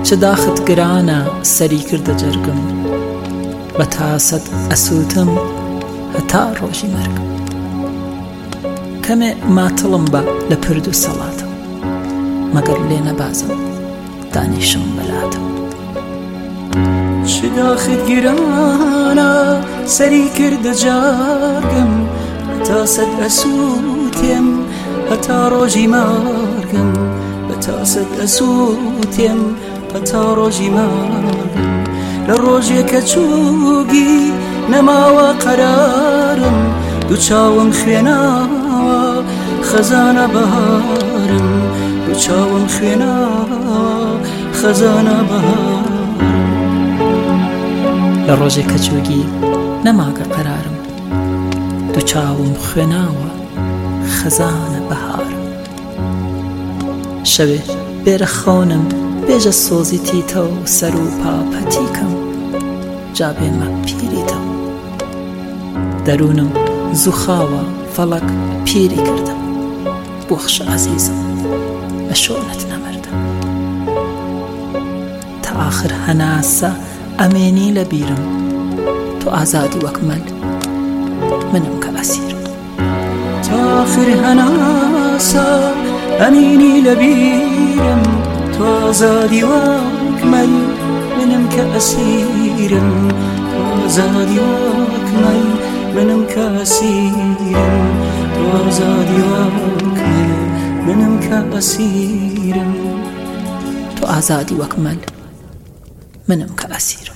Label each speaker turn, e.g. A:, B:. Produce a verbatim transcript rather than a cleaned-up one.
A: چ داخت گرانە سەری کردە جەرگم بە تاسەت ئەسووتم هەتا ڕۆژی مەرگم کەمێ ماتڵم بە لە پرد و سەڵاتم مەگەر لێ نەبازم دانیشم بەلاتم چ داخت گرانە سەری کردە جەرگم بە تاسەت ئەسووتم هەتا ڕۆژی مەرگم بە تاسەت ئەسووتم هەتا ڕۆژی مەرگم لە ڕۆژێکە چووگی نەماوە قەرارم دوو چاوم خوێناوە خەزانە بەهارم دوو چاوم خوێناوە خەزانە بەهارم لە ڕۆژێکە چووگی نەماگە قەرارم دوو چاوم خوێناوە خەزانە بەهارم شەوێ بێرە خەونم بێژە سۆزی تیتە و سەر و پاپەتیکەم جا بێمە پیریتە دەروونم زوو خاوە فەڵک پیری کردم بۆخش عەزیزم بە شۆنت نەمەردم تا ئاخر هەناسە ئەمێنی لە بیرم تۆ ئازادی وەک مەل منم کە ئەسیرم تا ئاخر هەناسە ئەمێنی لە بیرم تۆ ئازادی وەک مەل منم کە ئەسیرم تۆ ئازادی وەک مەل منم کە ئەسیرم تۆ ئازادی وەک مەل منم کە ئەسیرم تۆ ئازادی وەک مەل منم کە ئەسیرم